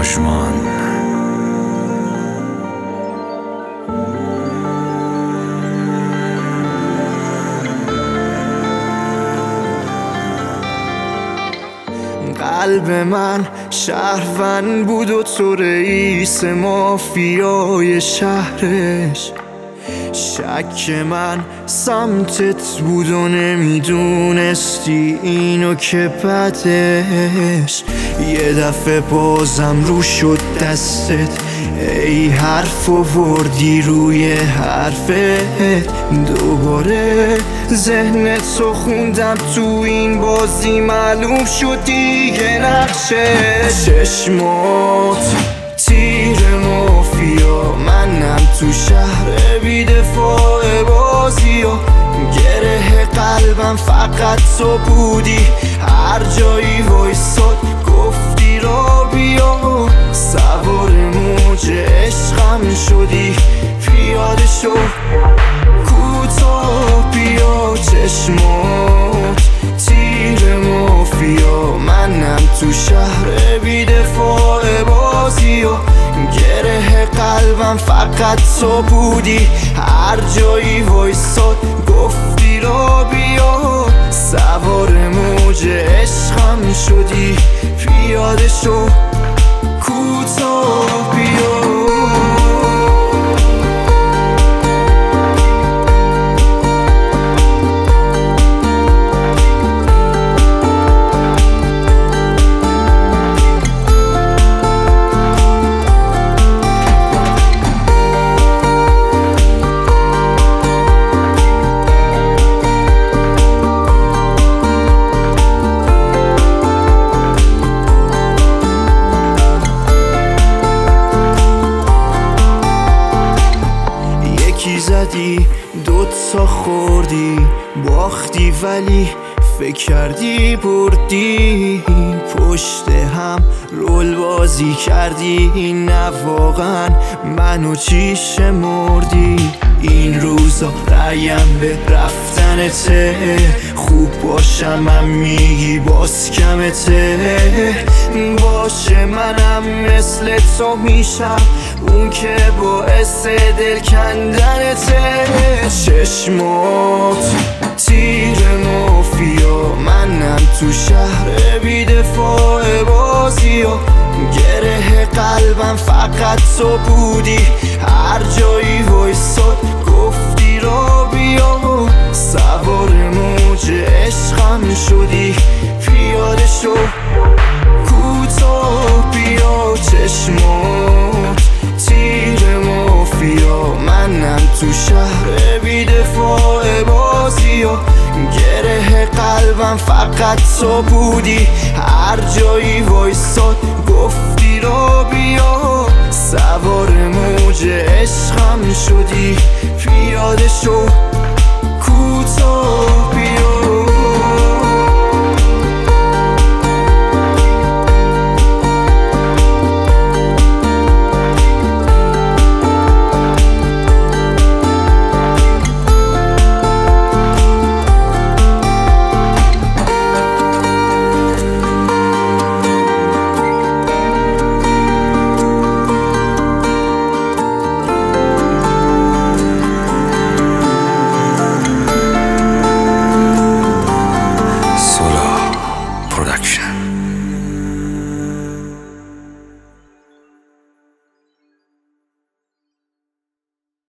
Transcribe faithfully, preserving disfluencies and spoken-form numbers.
دشمن. قلب من شهروند بود و تو رئیس مافیای شهرش. شک من سمتت بود و نمیدونستی اینو که بدش. یه دفعه بازم رو شد دستت، ای حرف آوردی روی حرفت. دوباره ذهنت رو خوندم تو این بازی، معلوم شد دیگه نقشه. چشمات تیر مافیا، منم تو شهر بی‌دفاع بازی و گره قلبم فقط تو بودی. هر جایی وایساد گفتی را بیا، سوار موج عشقم شدی. پیاده شو کوتاه بیا، چشمات تیر مافیا، منم تو شهر بی‌دفاع بازی و گره قلبم فقط تو بودی. هر جایی وایساد گفتی را بیا، سوار موج عشقم شدی. پیاده شو کوتاه بیا. زدی دوتا خوردی باختی، ولی فکر کردی بردی. پشت هم رول بازی کردی، نه واقعا منو چی شمردی. این روزا رأیم به رفتنته، خوب باشم هم میگی باز کمته. باشه منم مثل تو میشم، اون که باعث دل کندنته. چشمات تیر مافیا، منم تو شهر بی‌دفاع بازی و گره قلبم فقط تو بودی. هر جایی وایساد گفتی را بیا، سوار موج عشقم شدی. پیاده شو کوتاه بیا، چشمات تیر مافیا، منم تو شهر بی‌دفاع بازی و گره قلبم فقط تو بودی. هر جایی وایساد گفتی را بیا، سوار موج عشقم شدی. پیاده شو کوتاه